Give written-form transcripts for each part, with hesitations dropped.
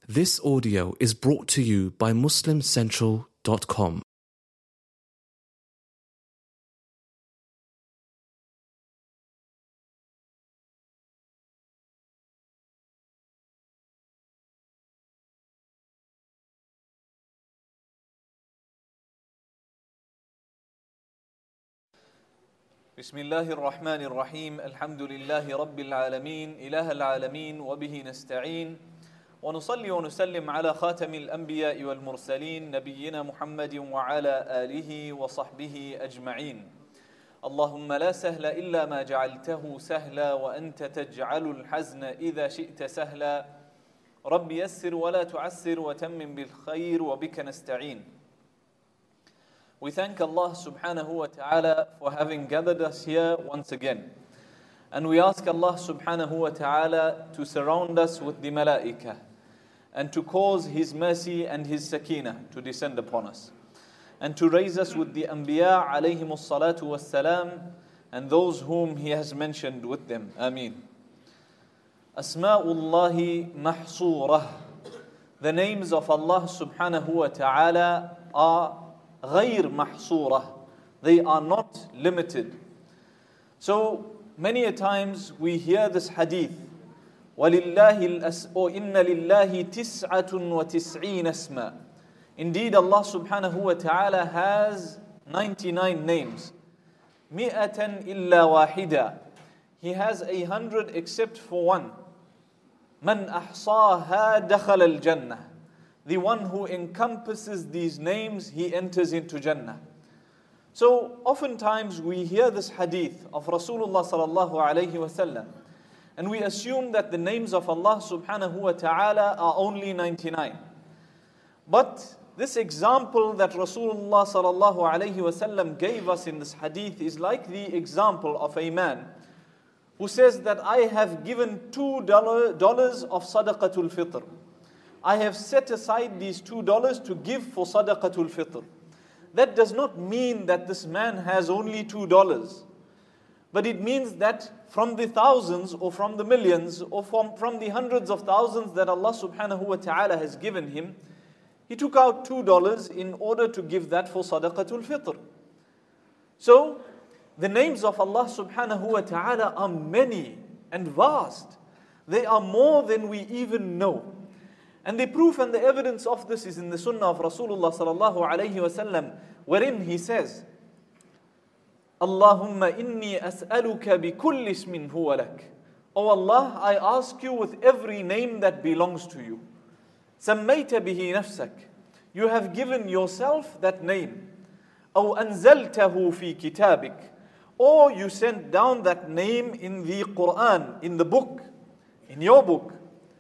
This audio is brought to you by MuslimCentral.com. بسم الله الرحمن الرحيم الحمد لله رب العالمين إله العالمين وبه نستعين ونصلي ونسلم على خاتم الأنبياء والمرسلين نبينا محمد وعلى آله وصحبه أجمعين. اللهم لا سهل إلا ما جعلته سهلا وأنت تجعل الحزن إذا شئت سهلا. رب يسر ولا تعسر وتمم بالخير وبك نستعين. We thank Allah subhanahu wa ta'ala for having gathered us here once again. And we ask Allah subhanahu wa ta'ala to surround us with the malaika and to cause His mercy and His sakeenah to descend upon us. And to raise us with the anbiya alayhimus salatu wassalam and those whom He has mentioned with them. Ameen. Asma'ullahi mahsurah. The names of Allah subhanahu wa ta'ala are غير محصورة. They are not limited. So many a times we hear this hadith, وَلِلَّهِ إِنَّ لِلَّهِ تِسْعَةٌ وَتِسْعِينَ اسْمًا. Indeed, Allah subhanahu wa ta'ala has 99 names. مِئَةً إِلَّا وَاحِدًا. He has 100 except for one. مَنْ أَحْصَاهَا دَخَلَ الْجَنَّةِ. The one who encompasses these names, he enters into Jannah. So oftentimes we hear this hadith of Rasulullah sallallahu alayhi wasallam, and we assume that the names of Allah subhanahu wa ta'ala are only 99. But this example that Rasulullah sallallahu alayhi wasallam gave us in this hadith is like the example of a man who says that I have given $2 of sadaqatul fitr. I have set aside these $2 to give for sadaqatul fitr. That does not mean that this man has only $2. But it means that from the thousands or from the millions or from the hundreds of thousands that Allah subhanahu wa ta'ala has given him, he took out $2 in order to give that for sadaqatul fitr. So the names of Allah subhanahu wa ta'ala are many and vast. They are more than we even know. And the proof and the evidence of this is in the sunnah of Rasulullah sallallahu alayhi wasallam, wherein he says, Allahumma inni as'aluka bi kulli ismin huwa lak. O Allah, I ask you with every name that belongs to you. Sammayta bihi nafsak. You have given yourself that name. Aw anzaltahu fi kitabik. Or you sent down that name in the Quran, in the book, in your book.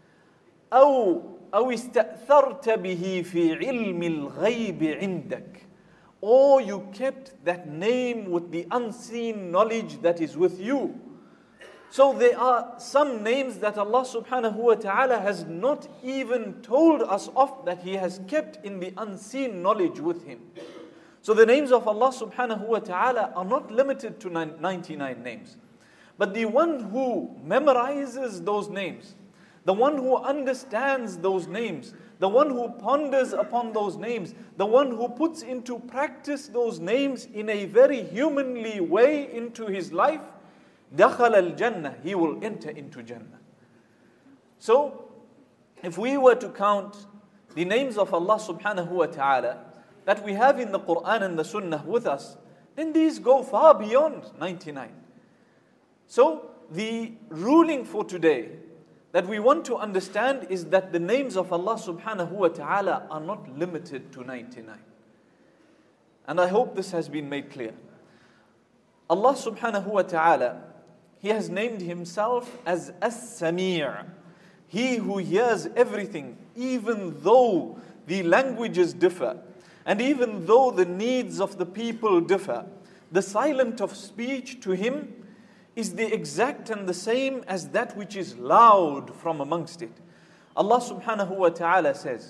أو استأثرت به في علم الغيب عندك. Or you kept that name with the unseen knowledge that is with you. So there are some names that Allah subhanahu wa ta'ala has not even told us of, that He has kept in the unseen knowledge with Him. So the names of Allah subhanahu wa ta'ala are not limited to 99 names. But the one who memorizes those names, the one who understands those names, the one who ponders upon those names, the one who puts into practice those names in a very humanly way into his life, دَخَلَ الْجَنَّةِ. He will enter into Jannah. So, if we were to count the names of Allah subhanahu wa ta'ala that we have in the Quran and the Sunnah with us, then these go far beyond 99. So, the ruling for today that we want to understand is that the names of Allah subhanahu wa ta'ala are not limited to 99. And I hope this has been made clear. Allah subhanahu wa ta'ala, He has named Himself as As-Sami', He who hears everything, even though the languages differ, and even though the needs of the people differ. The silent of speech to Him is the exact and the same as that which is loud from amongst it. Allah subhanahu wa ta'ala says,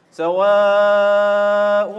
سَوَاءٌ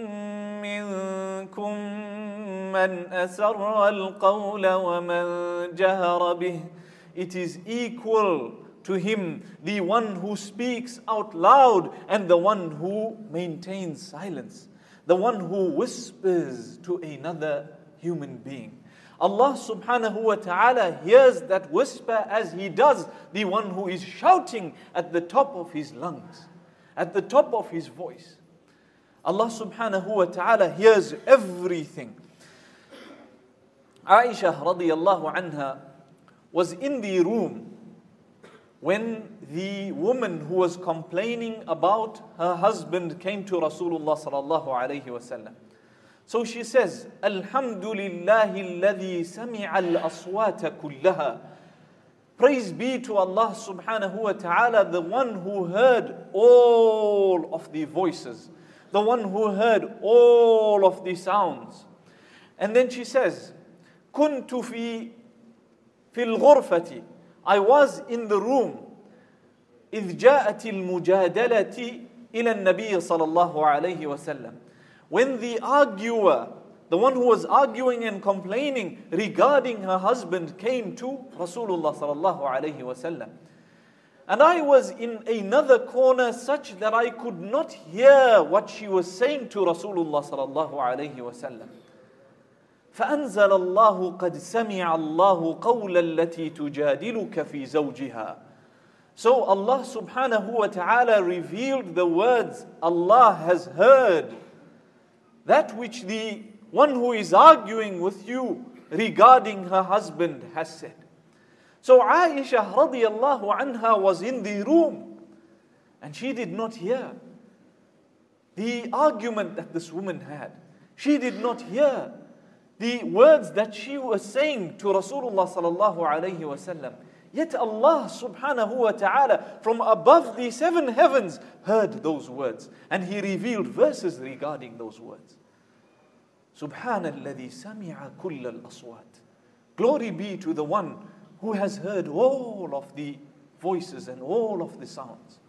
مِّنكُم مَّنْ أَسَرَّ الْقَوْلَ وَمَنْ جَهَرَ بِهِ. It is equal to him the one who speaks out loud and the one who maintains silence, the one who whispers to another human being. Allah subhanahu wa ta'ala hears that whisper as He does the one who is shouting at the top of his lungs, at the top of his voice. Allah subhanahu wa ta'ala hears everything. Aisha radiyallahu anha was in the room when the woman who was complaining about her husband came to Rasulullah sallallahu alayhi wasallam. So she says, Alhamdulillahi alladhi sami'a al-aswata kullaha. Praise be to Allah subhanahu wa ta'ala, the one who heard all of the voices, the one who heard all of the sounds. And then she says, Kuntu fil ghurfati. I was in the room. إذ جاءت المجادلة إلى النبي صلى الله عليه وسلم. When the arguer, the one who was arguing and complaining regarding her husband, came to Rasulullah sallallahu alayhi wasallam. And I was in another corner such that I could not hear what she was saying to Rasulullah sallallahu alayhi wasallam. فأنزل الله قد سمع الله قول التي تجادلك في زوجها. So Allah subhanahu wa ta'ala revealed the words, Allah has heard that which the one who is arguing with you regarding her husband has said. So Aisha radiyallahu anha was in the room and she did not hear the argument that this woman had. She did not hear the words that she was saying to Rasulullah sallallahu alayhi wasallam. Yet Allah subhanahu wa ta'ala from above the seven heavens heard those words and He revealed verses regarding those words. Subhanalladhi sami'a kulla al-aswat. Glory be to the one who has heard all of the voices and all of the sounds.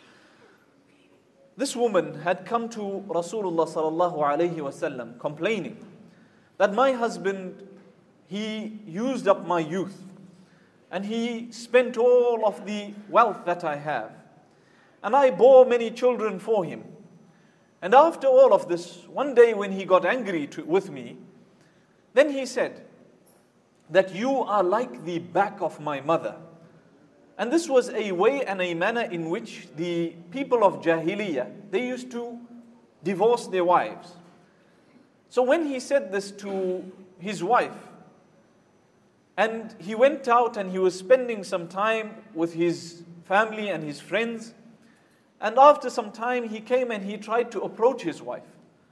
This woman had come to Rasulullah sallallahu alayhi wasallam complaining that my husband, he used up my youth and he spent all of the wealth that I have. And I bore many children for him. And after all of this, one day when he got angry with me, then he said that you are like the back of my mother. And this was a way and a manner in which the people of Jahiliyyah, they used to divorce their wives. So when he said this to his wife, and he went out and he was spending some time with his family and his friends, and after some time he came and he tried to approach his wife.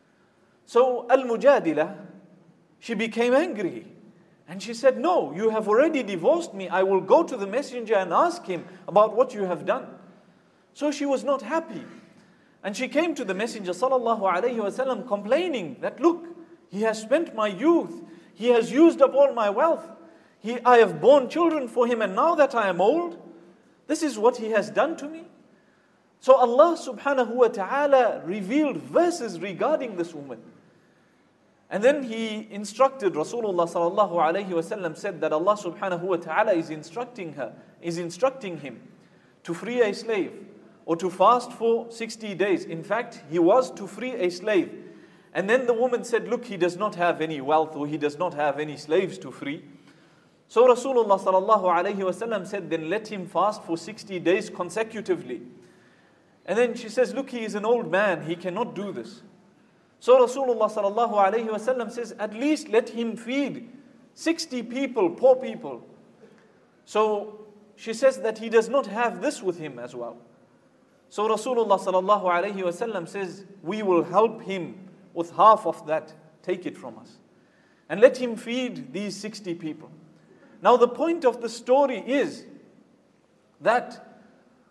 So Al-Mujadila, she became angry. And she said, no, you have already divorced me. I will go to the messenger and ask him about what you have done. So she was not happy. And she came to the messenger sallallahu alayhi wasallam complaining that, look, he has spent my youth. He has used up all my wealth. I have borne children for him, and now that I am old, this is what he has done to me. So Allah subhanahu wa ta'ala revealed verses regarding this woman. And then He instructed Rasulullah sallallahu alayhi wasallam, said that Allah subhanahu wa ta'ala is instructing him to free a slave or to fast for 60 days. In fact, he was to free a slave. And then the woman said, look, he does not have any wealth or he does not have any slaves to free. So Rasulullah sallallahu alayhi wasallam said, then let him fast for 60 days consecutively. And then she says, look, he is an old man, he cannot do this. So Rasulullah sallallahu alayhi wasallam says, at least let him feed 60 people, poor people. So she says that he does not have this with him as well. So Rasulullah sallallahu alayhi wasallam says, we will help him with half of that, take it from us. And let him feed these 60 people. Now the point of the story is that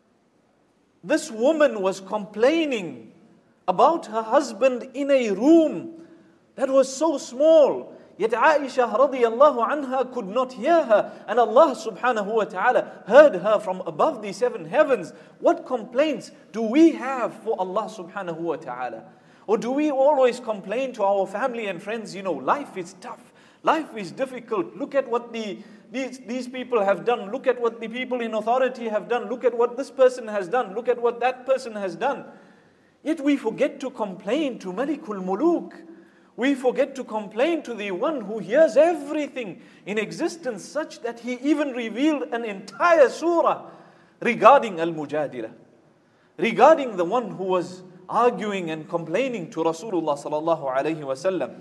this woman was complaining about her husband in a room that was so small. Yet Aisha radiyallahu anha could not hear her. And Allah subhanahu wa ta'ala heard her from above the seven heavens. What complaints do we have for Allah subhanahu wa ta'ala? Or do we always complain to our family and friends, life is tough, life is difficult. Look at what the these people have done. Look at what the people in authority have done. Look at what this person has done. Look at what that person has done. Yet we forget to complain to Malikul Muluk. We forget to complain to the one who hears everything in existence, such that he even revealed an entire surah regarding Al-Mujadilah, regarding the one who was arguing and complaining to Rasulullah sallallahu alayhi wa sallam.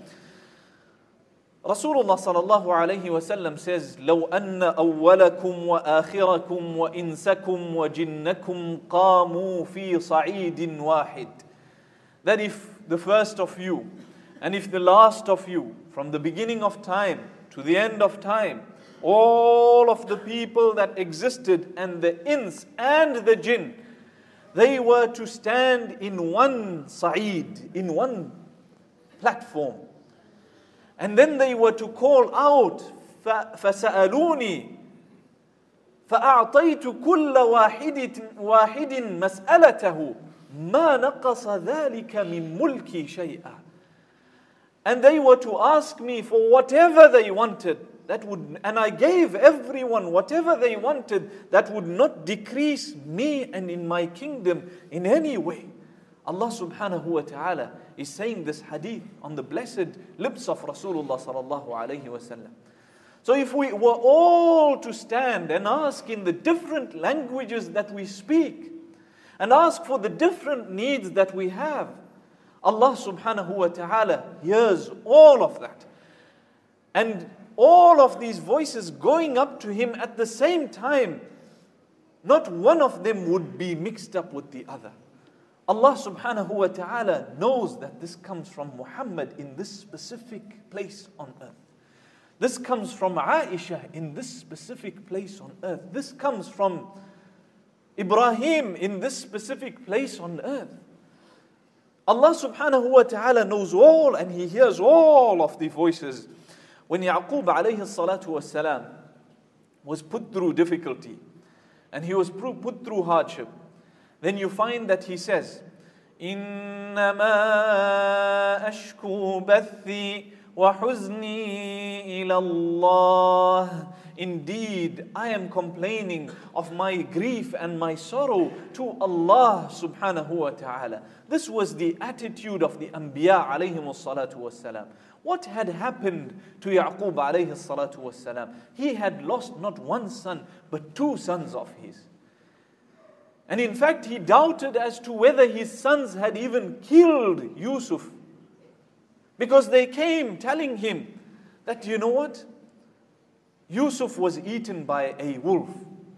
Rasulullah sallallahu alayhi wa sallam says, لَوْ أَنَّ أَوَّلَكُمْ وَآخِرَكُمْ وَإِنسَكُمْ وَجِنَّكُمْ قَامُوا فِي صَعِيدٍ وَاحِدٍ. That if the first of you and if the last of you, from the beginning of time to the end of time, all of the people that existed and the ins and the jinn, they were to stand in one sa'id, in one platform. And then they were to call out, فَسَأَلُونِي فَأَعْطَيْتُ كُلَّ وَاحِدٍ مَسْأَلَتَهُ مَا نَقَصَ ذَلِكَ مِنْ مُلْكِي شَيْئًا. And they were to ask me for whatever they wanted, and I gave everyone whatever they wanted, that would not decrease me and in my kingdom in any way. Allah subhanahu wa ta'ala is saying this hadith on the blessed lips of Rasulullah sallallahu alayhi wa sallam. So if we were all to stand and ask in the different languages that we speak, and ask for the different needs that we have, Allah subhanahu wa ta'ala hears all of that. And all of these voices going up to Him at the same time, not one of them would be mixed up with the other. Allah subhanahu wa ta'ala knows that this comes from Muhammad in this specific place on earth. This comes from Aisha in this specific place on earth. This comes from Ibrahim in this specific place on earth. Allah subhanahu wa ta'ala knows all, and He hears all of the voices. When Yaqub alayhi salatu was salam was put through difficulty, and he was put through hardship, then you find that he says, إِنَّمَا أَشْكُو بَثِّي وَحُزْنِي إِلَى اللَّهِ. Indeed, I am complaining of my grief and my sorrow to Allah subhanahu wa ta'ala. This was the attitude of the Anbiya alayhimu salatu wassalam. What had happened to Yaqub alayhi salatu wassalam? He had lost not one son, but two sons of his. And in fact, he doubted as to whether his sons had even killed Yusuf. Because they came telling him that, you know what? Yusuf was eaten by a wolf.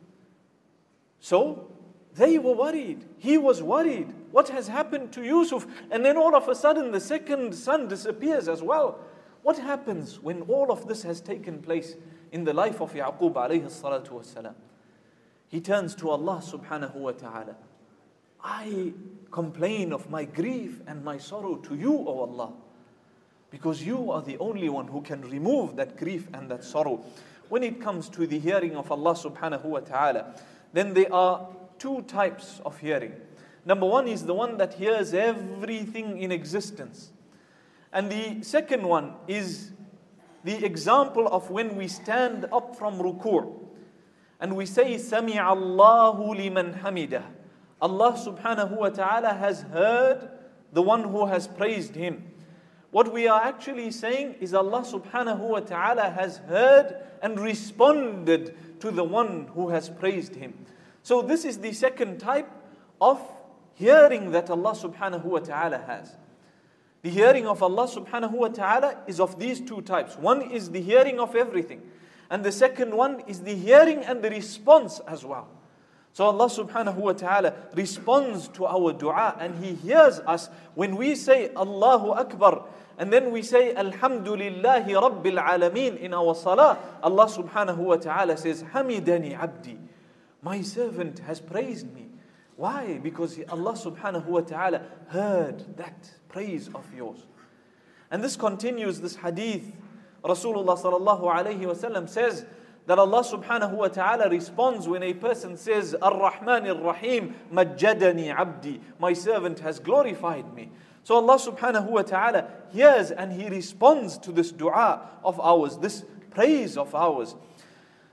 So, they were worried. He was worried. What has happened to Yusuf? And then all of a sudden, the second son disappears as well. What happens when all of this has taken place in the life of Yaqub alayhi salatu wassalam? He turns to Allah subhanahu wa ta'ala. I complain of my grief and my sorrow to you, O Allah, because you are the only one who can remove that grief and that sorrow. When it comes to the hearing of Allah subhanahu wa ta'ala, then there are two types of hearing. Number one is the one that hears everything in existence. And the second one is the example of when we stand up from ruku' and we say, سَمِعَ اللَّهُ لِمَنْ حَمِدَهُ. Allah subhanahu wa ta'ala has heard the one who has praised Him. What we are actually saying is Allah subhanahu wa ta'ala has heard and responded to the one who has praised Him. So this is the second type of hearing that Allah subhanahu wa ta'ala has. The hearing of Allah subhanahu wa ta'ala is of these two types. One is the hearing of everything, and the second one is the hearing and the response as well. So Allah subhanahu wa ta'ala responds to our dua, and He hears us when we say Allahu Akbar, and then we say Alhamdulillahi Rabbil Alameen in our salah. Allah subhanahu wa ta'ala says, Hamidani abdi. My servant has praised me. Why? Because Allah subhanahu wa ta'ala heard that praise of yours. And this continues, this hadith. Rasulullah sallallahu alayhi wa sallam says that Allah subhanahu wa ta'ala responds when a person says, Ar-Rahman Ar-Rahim, Majjadani abdi. My servant has glorified me. So Allah subhanahu wa ta'ala hears and He responds to this dua of ours, this praise of ours.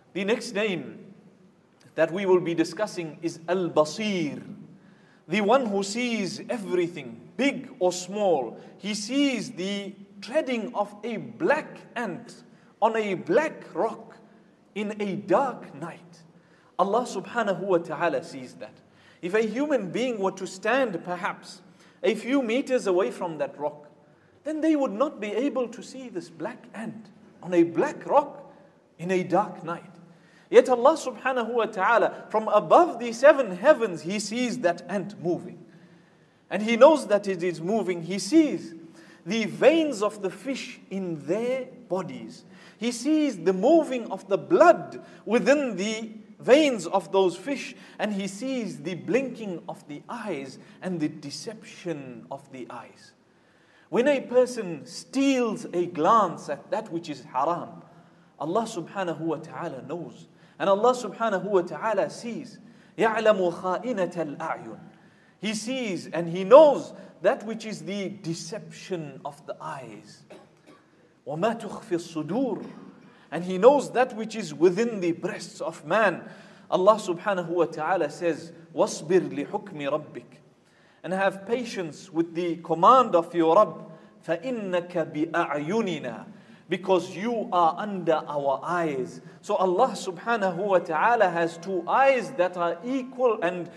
The next name that we will be discussing is Al-Basir, the one who sees everything, big or small. He sees the treading of a black ant on a black rock in a dark night. Allah subhanahu wa ta'ala sees that. If a human being were to stand perhaps a few meters away from that rock, then they would not be able to see this black ant on a black rock in a dark night. Yet Allah subhanahu wa ta'ala, from above the 7 heavens, He sees that ant moving. And He knows that it is moving. He sees the veins of the fish in their bodies. He sees the moving of the blood within the veins of those fish. And He sees the blinking of the eyes and the deception of the eyes. When a person steals a glance at that which is haram, Allah subhanahu wa ta'ala knows. And Allah subhanahu wa ta'ala sees. يَعْلَمُ خَائِنَةَ الْأَعْيُنِ. He sees and He knows that which is the deception of the eyes. وَمَا تُخْفِي الصُّدُورِ. And He knows that which is within the breasts of man. Allah subhanahu wa ta'ala says, وَاصْبِرْ لِحُكْمِ رَبِّكَ. And have patience with the command of your Rabb. فَإِنَّكَ بِأَعْيُنِنَا. Because you are under our eyes. So Allah subhanahu wa ta'ala has 2 eyes that are equal and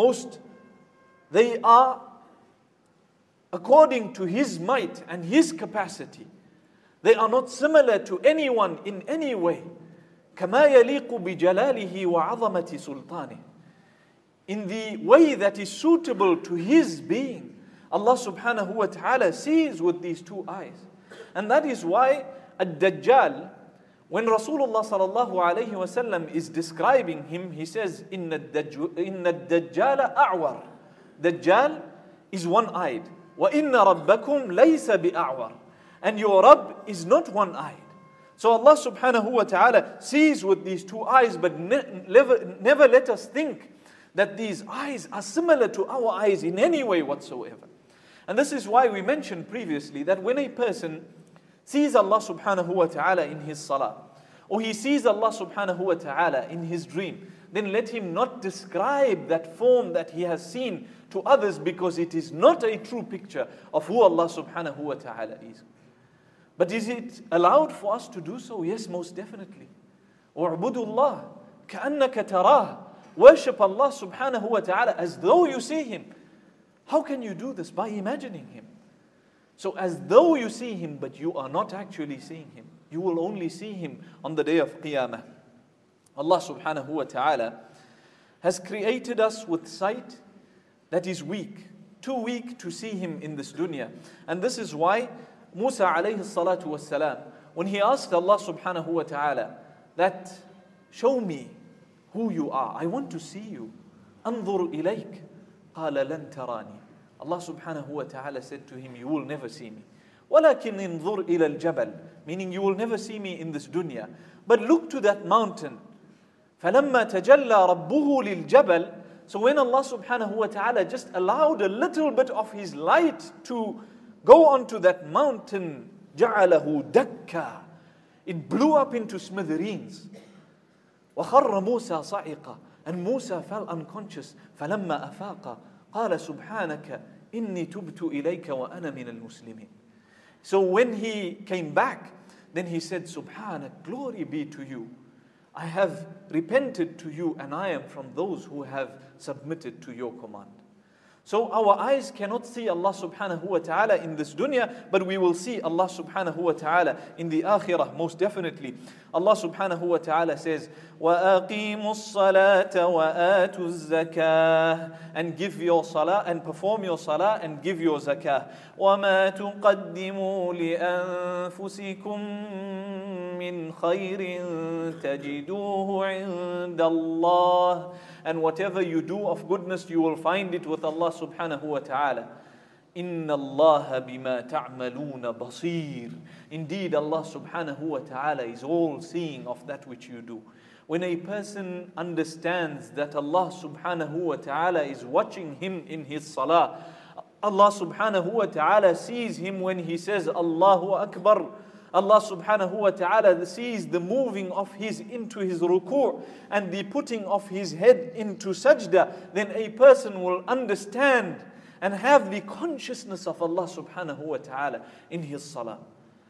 they are according to His might and His capacity. They are not similar to anyone in any way. كَمَا يَلِيقُ بِجَلَالِهِ وَعَظَمَةِ سُلْطَانِهِ. In the way that is suitable to His being. Allah subhanahu wa ta'ala sees with these 2 eyes. And that is why Ad-Dajjal, when Rasulullah sallallahu alayhi wa sallam is describing him, he says, Inna ad-Dajjala a'war. Dajjal is one-eyed. Wa inna rabbakum laysa bi'a'war. And your Rabb is not one-eyed. So Allah subhanahu wa ta'ala sees with these 2 eyes, but never let us think that these eyes are similar to our eyes in any way whatsoever. And this is why we mentioned previously that when a person sees Allah subhanahu wa ta'ala in his salah, or he sees Allah subhanahu wa ta'ala in his dream, then let him not describe that form that he has seen to others, because it is not a true picture of who Allah subhanahu wa ta'ala is. But is it allowed for us to do so? Yes, most definitely. وَاعْبُدُوا اللَّهَ كَأَنَّكَ تَرَاهُ. Worship Allah subhanahu wa ta'ala as though you see Him. How can you do this? By imagining Him. So as though you see Him, but you are not actually seeing Him. You will only see Him on the day of Qiyamah. Allah subhanahu wa ta'ala has created us with sight that is weak. Too weak to see Him in this dunya. And this is why Musa alayhi salatu was salam, when he asked Allah subhanahu wa ta'ala that, show me who you are. I want to see you. أنظر إليك. قال لن تراني. Allah subhanahu wa ta'ala said to him, you will never see me. ولكن انظر إلى الجبل. Meaning you will never see me in this dunya. But look to that mountain. فلما تجلى ربه للجبل. So when Allah subhanahu wa ta'ala just allowed a little bit of His light to go onto that mountain, جعله دكا. It blew up into smithereens. وخر موسى صعقا. And Musa fell unconscious. فلما أفاق قال سبحانك إني تبت إليك وأنا من المسلمين. So when he came back, then he said, Subhanak, glory be to you. I have repented to you and I am from those who have submitted to your command. So our eyes cannot see Allah subhanahu wa ta'ala in this dunya, but we will see Allah subhanahu wa ta'ala in the akhirah, most definitely. Allah subhanahu wa ta'ala says, وَأَقِيمُوا الصَّلَاةَ وَآتُوا الزَّكَاةَ. And give your salah and perform your salah and give your zakah. وَمَا تُقَدِّمُوا لِأَنفُسِكُم مِّنْ خَيْرٍ تَجِدُوهُ عِندَ اللَّهِ. And whatever you do of goodness, you will find it with Allah subhanahu wa ta'ala. إِنَّ اللَّهَ بِمَا تَعْمَلُونَ بَصِيرٌ. Indeed, Allah subhanahu wa ta'ala is all seeing of that which you do. When a person understands that Allah subhanahu wa ta'ala is watching him in his salah, Allah subhanahu wa ta'ala sees him when he says Allahu Akbar, Allah subhanahu wa ta'ala sees the moving of his into his ruku' and the putting of his head into sajda, then a person will understand and have the consciousness of Allah subhanahu wa ta'ala in his salah.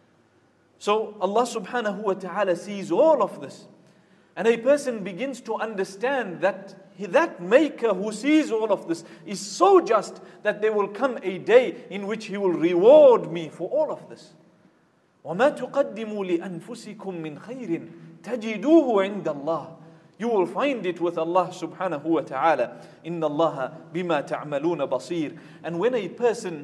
So Allah subhanahu wa ta'ala sees all of this. And a person begins to understand that that maker who sees all of this is so just that there will come a day in which he will reward me for all of this. وَمَا تُقَدِّمُوا لِأَنفُسِكُم مِّنْ خَيْرٍ تَجِدُوهُ عِنْدَ اللَّهِ. You will find it with Allah subhanahu wa ta'ala. إِنَّ اللَّهَ بِمَا تَعْمَلُونَ بَصِيرٌ. And when a person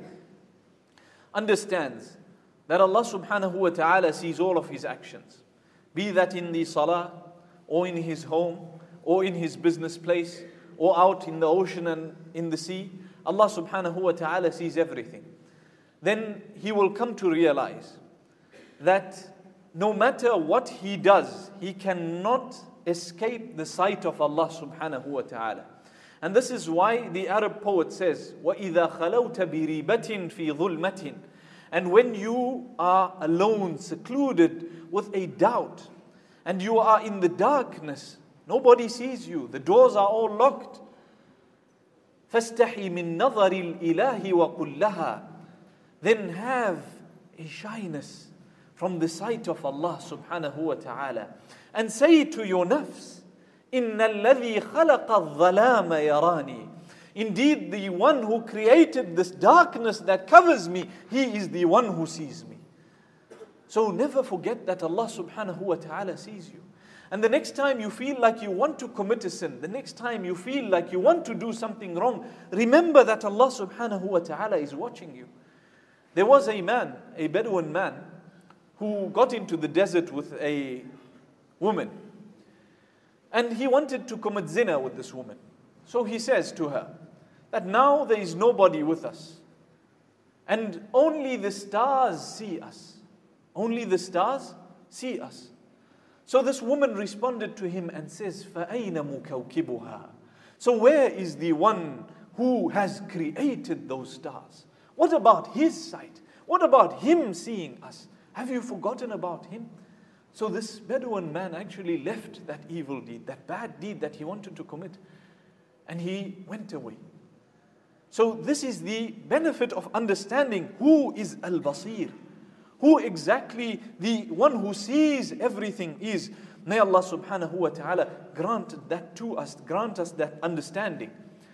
understands that Allah subhanahu wa ta'ala sees all of his actions, be that in the salah, or in his home, or in his business place, or out in the ocean and in the sea, Allah subhanahu wa ta'ala sees everything. Then he will come to realize that no matter what he does, he cannot escape the sight of Allah subhanahu wa ta'ala. And this is why the Arab poet says, وَإِذَا خَلَوْتَ بِرِيبَةٍ فِي ظُلْمَةٍ. And when you are alone, secluded with a doubt, and you are in the darkness, nobody sees you, the doors are all locked. فَاسْتَحِي مِن نَظَرِ الْإِلَهِ وَقُلْ لَهَا. Then have a shyness from the sight of Allah subhanahu wa ta'ala. And say to your nafs, إِنَّ الَّذِي خَلَقَ الظَّلَامَ يَرَانِي. Indeed, the one who created this darkness that covers me, he is the one who sees me. So never forget that Allah subhanahu wa ta'ala sees you. And the next time you feel like you want to commit a sin, the next time you feel like you want to do something wrong, remember that Allah subhanahu wa ta'ala is watching you. There was a man, a Bedouin man, who got into the desert with a woman. And he wanted to commit zina with this woman. So he says to her that now there is nobody with us. And only the stars see us. Only the stars see us. So this woman responded to him and says, فَأَيْنَ مُكَوْكِبُهَا. So where is the one who has created those stars? What about his sight? What about him seeing us? Have you forgotten about him? So this Bedouin man actually left that evil deed, that bad deed that he wanted to commit. And he went away. So this is the benefit of understanding who is Al-Basir. Who exactly the one who sees everything is. May Allah subhanahu wa ta'ala grant that to us, grant us that understanding.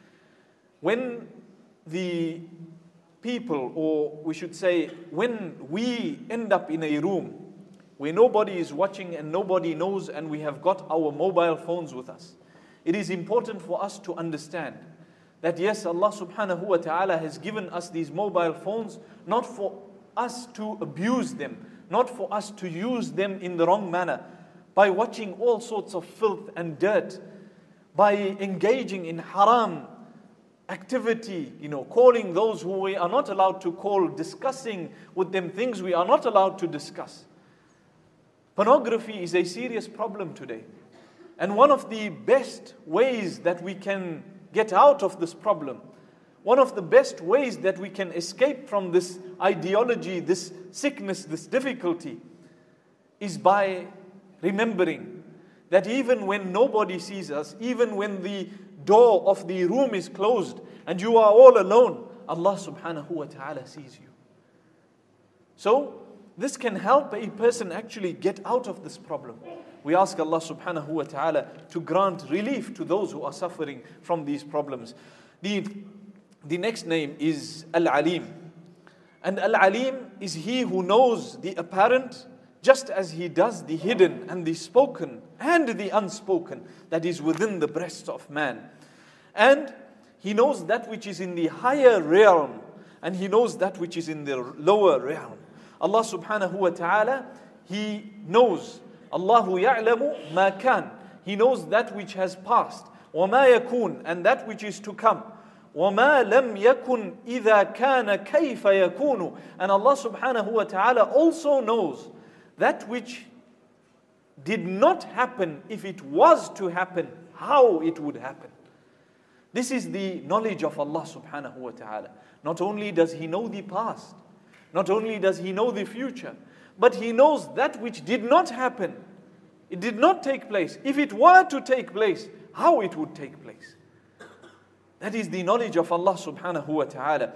When the people, or we should say, when we end up in a room where nobody is watching and nobody knows and we have got our mobile phones with us, it is important for us to understand that yes, Allah subhanahu wa ta'ala has given us these mobile phones not for us to abuse them, not for us to use them in the wrong manner, by watching all sorts of filth and dirt, by engaging in haram activity, calling those who we are not allowed to call, discussing with them things we are not allowed to discuss. Pornography is a serious problem today. And one of the best ways that we can get out of this problem, one of the best ways that we can escape from this ideology, this sickness, this difficulty, is by remembering that even when nobody sees us, even when the door of the room is closed and you are all alone, Allah subhanahu wa ta'ala sees you. So this can help a person actually get out of this problem. We ask Allah subhanahu wa ta'ala to grant relief to those who are suffering from these problems. The next name is Al-Alim. And Al-Alim is he who knows the apparent just as he does the hidden and the spoken and the unspoken that is within the breast of man. And he knows that which is in the higher realm and he knows that which is in the lower realm. Allah subhanahu wa ta'ala, he knows. Allahu ya'lamu ma kan. He knows that which has passed. Wa ma yakun, and that which is to come. وَمَا لَمْ يَكُنْ إِذَا كَانَ كَيْفَ يَكُونُ. And Allah subhanahu wa ta'ala also knows that which did not happen, if it was to happen, how it would happen. This is the knowledge of Allah subhanahu wa ta'ala. Not only does He know the past, not only does He know the future, but He knows that which did not happen. It did not take place. If it were to take place, how it would take place. That is the knowledge of Allah subhanahu wa ta'ala.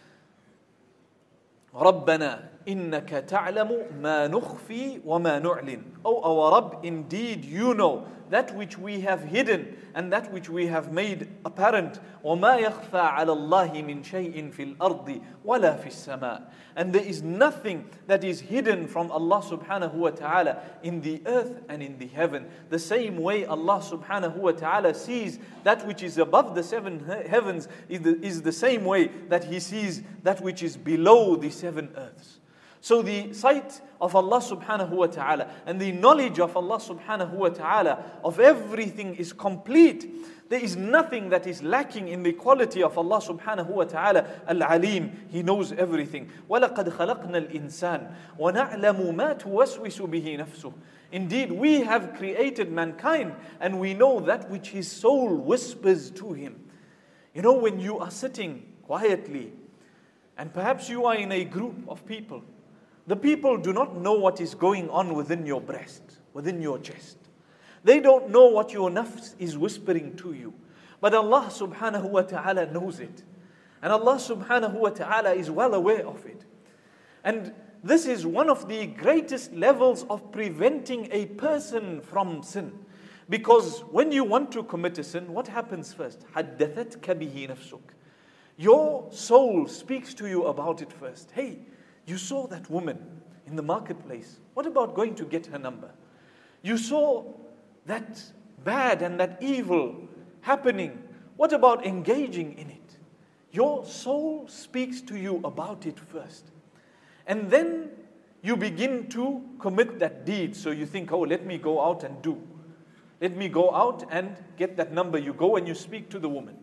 رَبَّنَا إِنَّكَ تَعْلَمُ مَا نُخْفِي وَمَا نُعْلِنُ. O our Rabb, indeed you know that which we have hidden and that which we have made apparent. وَمَا يَخْفَى عَلَى اللَّهِ مِنْ شَيْءٍ فِي الْأَرْضِ وَلَا فِي السَّمَاءِ. And there is nothing that is hidden from Allah subhanahu wa ta'ala in the earth and in the heaven. The same way Allah subhanahu wa ta'ala sees that which is above the seven heavens is the same way that He sees that which is below the seven earths. So the sight of Allah subhanahu wa ta'ala and the knowledge of Allah subhanahu wa ta'ala of everything is complete. There is nothing that is lacking in the quality of Allah subhanahu wa ta'ala. Al-Alim, He knows everything. وَلَقَدْ خَلَقْنَا الْإِنسَانَ وَنَعْلَمُ مَا تُوَسْوِسُ بِهِ نَفْسُهُ. Indeed, we have created mankind and we know that which his soul whispers to him. You know, when you are sitting quietly and perhaps you are in a group of people, the people do not know what is going on within your breast, within your chest. They don't know what your nafs is whispering to you. But Allah subhanahu wa ta'ala knows it. And Allah subhanahu wa ta'ala is well aware of it. And this is one of the greatest levels of preventing a person from sin. Because when you want to commit a sin, what happens first? حَدَّثَتْكَ بِهِ نَفْسُكَ. Your soul speaks to you about it first. Hey, you saw that woman in the marketplace. What about going to get her number? You saw that bad and that evil happening. What about engaging in it? Your soul speaks to you about it first. And then you begin to commit that deed. So you think, oh, let me go out and do. Let me go out and get that number. You go and you speak to the woman.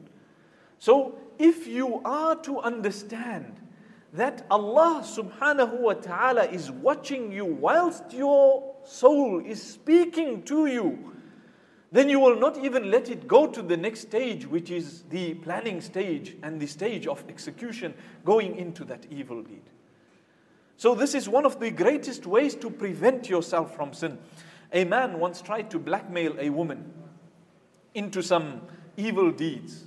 So if you are to understand that Allah subhanahu wa ta'ala is watching you whilst your soul is speaking to you, then you will not even let it go to the next stage, which is the planning stage and the stage of execution, going into that evil deed. So this is one of the greatest ways to prevent yourself from sin. A man once tried to blackmail a woman into some evil deeds.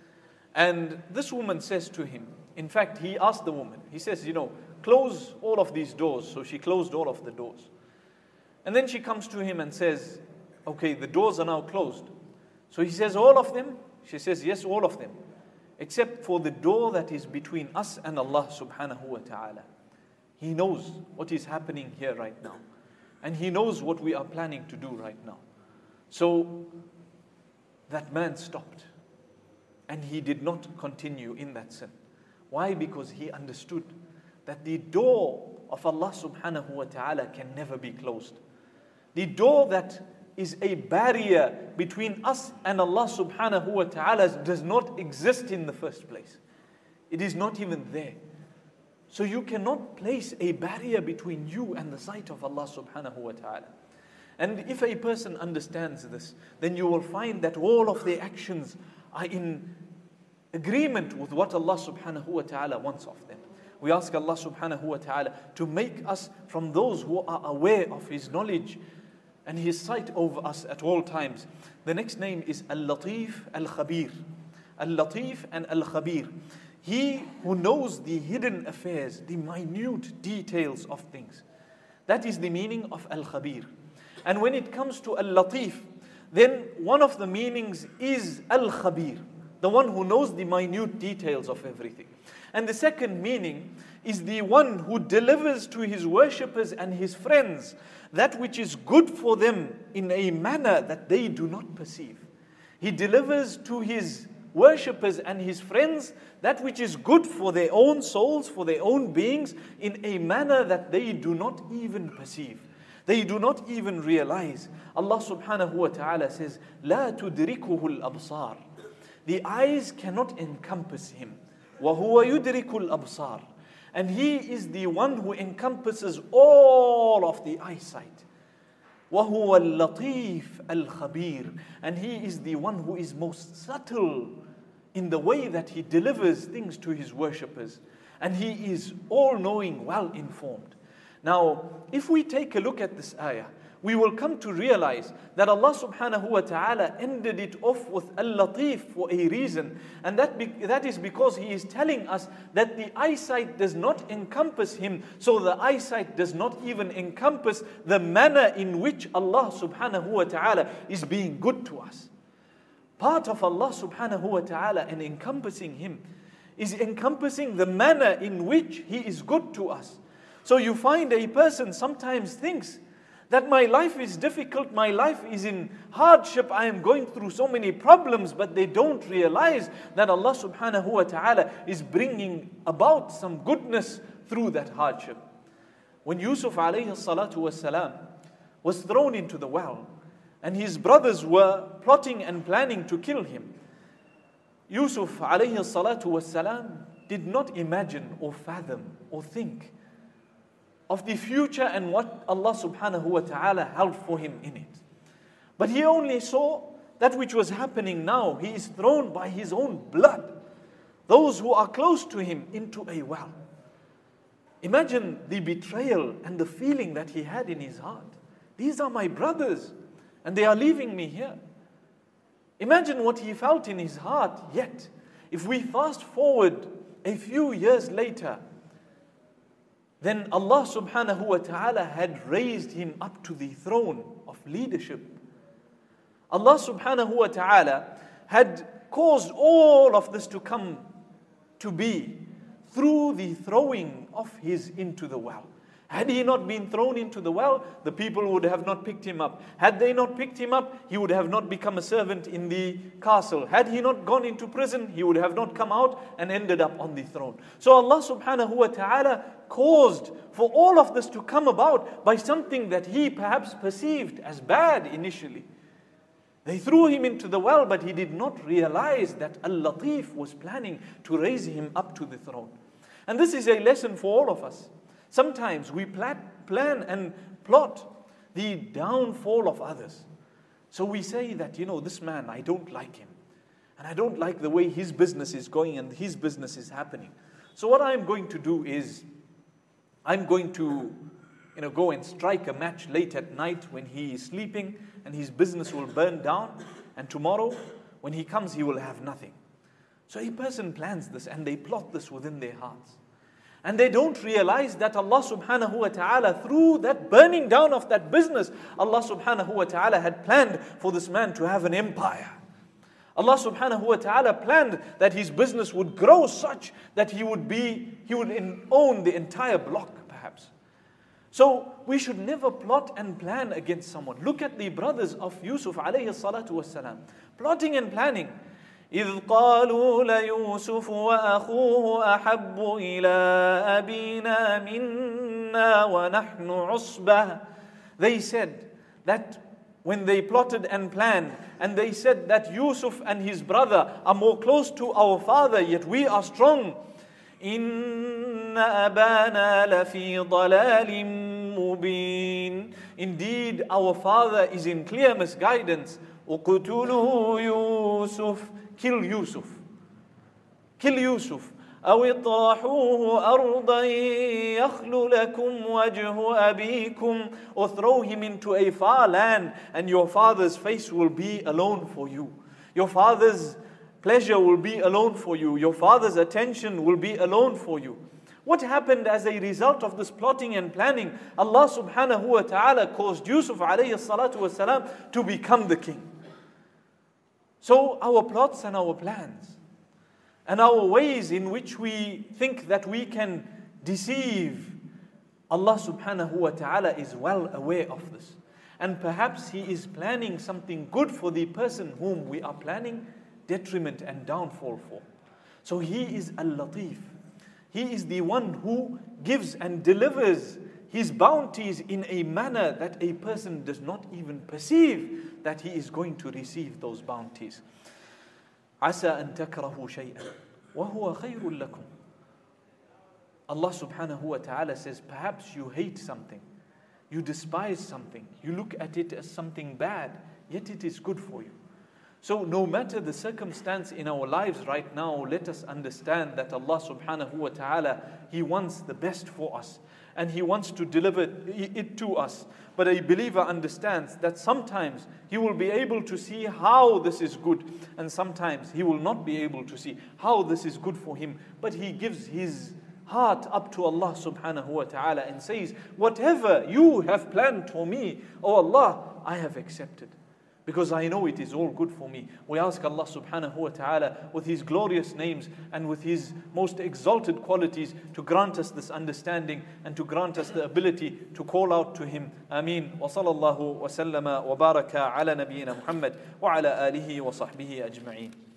And this woman says to him, in fact, he asked the woman, he says, close all of these doors. So she closed all of the doors. And then she comes to him and says, okay, the doors are now closed. So he says, all of them? She says, yes, all of them. Except for the door that is between us and Allah subhanahu wa ta'ala. He knows what is happening here right now. And He knows what we are planning to do right now. So that man stopped. And he did not continue in that sin. Why? Because he understood that the door of Allah subhanahu wa ta'ala can never be closed. The door that is a barrier between us and Allah subhanahu wa ta'ala does not exist in the first place. It is not even there. So you cannot place a barrier between you and the sight of Allah subhanahu wa ta'ala. And if a person understands this, then you will find that all of their actions are in agreement with what Allah subhanahu wa ta'ala wants of them. We ask Allah subhanahu wa ta'ala to make us from those who are aware of His knowledge and His sight over us at all times. The next name is Al-Latif Al-Khabir. Al-Latif and Al-Khabir. He who knows the hidden affairs, the minute details of things. That is the meaning of Al-Khabir. And when it comes to Al-Latif, then one of the meanings is Al-Khabir, the one who knows the minute details of everything. And the second meaning is the one who delivers to his worshippers and his friends that which is good for them in a manner that they do not perceive. He delivers to his worshippers and his friends that which is good for their own souls, for their own beings, in a manner that they do not even perceive. They do not even realize. Allah subhanahu wa ta'ala says, لا تدركه الأبصار. The eyes cannot encompass Him. وَهُوَ يُدْرِكُ الْأَبْصَارِ. And He is the one who encompasses all of the eyesight. وَهُوَ اللَّطِيفُ الْخَبِيرُ. And He is the one who is most subtle in the way that He delivers things to His worshippers. And He is all-knowing, well-informed. Now, if we take a look at this ayah, we will come to realize that Allah subhanahu wa ta'ala ended it off with Al-Latif for a reason. And that is because He is telling us that the eyesight does not encompass Him. So the eyesight does not even encompass the manner in which Allah subhanahu wa ta'ala is being good to us. Part of Allah subhanahu wa ta'ala and encompassing Him is encompassing the manner in which He is good to us. So you find a person sometimes thinks that my life is difficult, my life is in hardship, I am going through so many problems, but they don't realize that Allah subhanahu wa ta'ala is bringing about some goodness through that hardship. When Yusuf alayhi salatu wasalam was thrown into the well, and his brothers were plotting and planning to kill him, Yusuf alayhi salatu wasalam did not imagine or fathom or think of the future and what Allah subhanahu wa ta'ala held for him in it. But he only saw that which was happening now. He is thrown by his own blood, those who are close to him, into a well. Imagine the betrayal and the feeling that he had in his heart. These are my brothers and they are leaving me here. Imagine what he felt in his heart. Yet, if we fast forward a few years later, then Allah subhanahu wa ta'ala had raised him up to the throne of leadership. Allah subhanahu wa ta'ala had caused all of this to come to be through the throwing of his into the well. Had he not been thrown into the well, the people would have not picked him up. Had they not picked him up, he would have not become a servant in the castle. Had he not gone into prison, he would have not come out and ended up on the throne. So Allah subhanahu wa ta'ala caused for all of this to come about by something that he perhaps perceived as bad initially. They threw him into the well, but he did not realize that Al-Latif was planning to raise him up to the throne. And this is a lesson for all of us. Sometimes we plan and plot the downfall of others. So we say that, this man, I don't like him. And I don't like the way his business is going and his business is happening. So what I'm going to do is, I'm going to go and strike a match late at night when he is sleeping and his business will burn down. And tomorrow, when he comes, he will have nothing. So a person plans this and they plot this within their hearts. And they don't realize that Allah subhanahu wa ta'ala, through that burning down of that business, Allah subhanahu wa ta'ala had planned for this man to have an empire. Allah subhanahu wa ta'ala planned that his business would grow such that he would own the entire block perhaps. So we should never plot and plan against someone. Look at the brothers of Yusuf alayhi salatu wasalam, plotting and planning. إذ قالوا ليوسف وأخوه أحب إلى أبينا منا ونحن عصبة. They said that when they plotted and planned, and they said that Yusuf and his brother are more close to our father, yet we are strong. إن أبانا لفي ضلال مبين. Indeed, our father is in clear misguidance. اقتلوا يوسف. Kill Yusuf. Kill Yusuf. أو اطرحوه أرضا يخل لكم وجه أبيكم. Or throw him into a far land and your father's face will be alone for you. Your father's pleasure will be alone for you. Your father's attention will be alone for you. What happened as a result of this plotting and planning? Allah subhanahu wa ta'ala caused Yusuf alayhi salatu wasalam to become the king. So our plots and our plans and our ways in which we think that we can deceive, Allah subhanahu wa ta'ala is well aware of this. And perhaps He is planning something good for the person whom we are planning detriment and downfall for. So He is Al-Latif. He is the one who gives and delivers His bounties in a manner that a person does not even perceive that he is going to receive those bounties. عَسَىٰ أَن تَكْرَهُوا شَيْئًا وَهُوَ خَيْرٌ لَكُمْ. Allah subhanahu wa ta'ala says, perhaps you hate something, you despise something, you look at it as something bad, yet it is good for you. So no matter the circumstance in our lives right now, let us understand that Allah subhanahu wa ta'ala, He wants the best for us. And He wants to deliver it to us. But a believer understands that sometimes he will be able to see how this is good, and sometimes he will not be able to see how this is good for him. But he gives his heart up to Allah subhanahu wa ta'ala and says, whatever you have planned for me, oh Allah, I have accepted, because I know it is all good for me. We ask Allah subhanahu wa ta'ala with His glorious names and with His most exalted qualities to grant us this understanding and to grant us the ability to call out to Him. Ameen. Wa sallallahu wa sallama wa baraka ala nabiyyina Muhammad wa ala alihi wa sahbihi ajma'een.